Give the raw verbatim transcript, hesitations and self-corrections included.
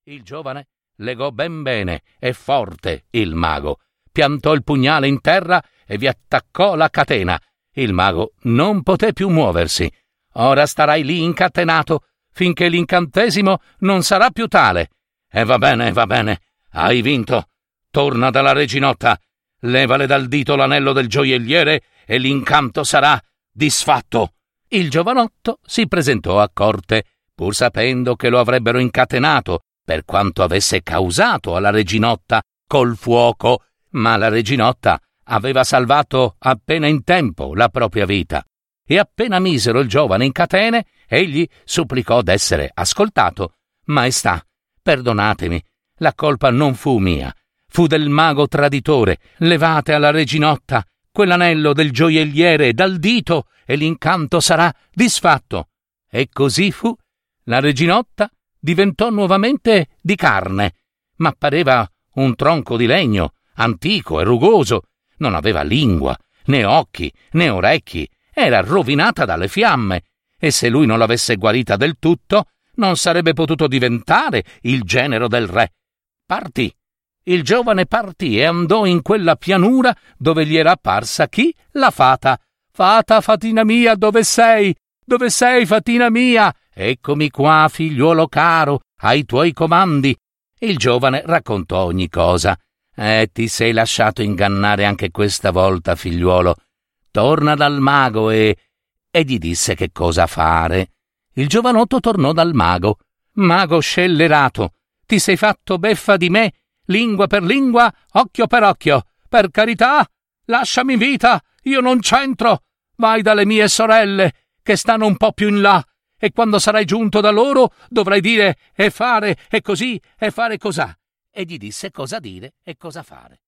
Il giovane legò ben bene e forte il mago, piantò il pugnale in terra e vi attaccò la catena. Il mago non poté più muoversi. Ora starai lì incatenato finché l'incantesimo non sarà più tale. E va bene, va bene, hai vinto. Torna dalla reginotta, levale dal dito l'anello del gioielliere e l'incanto sarà disfatto. Il giovanotto si presentò a corte, pur sapendo che lo avrebbero incatenato per quanto avesse causato alla reginotta col fuoco, ma la reginotta aveva salvato appena in tempo la propria vita. E appena misero il giovane in catene, egli supplicò d'essere ascoltato. Maestà, perdonatemi, la colpa non fu mia, fu del mago traditore. Levate alla reginotta quell'anello del gioielliere dal dito e l'incanto sarà disfatto. E così fu. La reginotta diventò nuovamente di carne, ma pareva un tronco di legno, antico e rugoso. Non aveva lingua, né occhi, né orecchi, era rovinata dalle fiamme, e se lui non l'avesse guarita del tutto, non sarebbe potuto diventare il genero del re. Partì. Il giovane partì e andò in quella pianura dove gli era apparsa chi? La fata. Fata, fatina mia, dove sei? Dove sei, fatina mia? Eccomi qua, figliuolo caro, ai tuoi comandi. Il giovane raccontò ogni cosa. Eh, ti sei lasciato ingannare anche questa volta, figliuolo. Torna dal mago e... e gli disse che cosa fare. Il giovanotto tornò dal mago. Mago scellerato, ti sei fatto beffa di me, lingua per lingua, occhio per occhio. Per carità, lasciami in vita, io non c'entro. Vai dalle mie sorelle, che stanno un po' più in là, e quando sarai giunto da loro dovrai dire e fare e così e fare cosà. E gli disse cosa dire e cosa fare.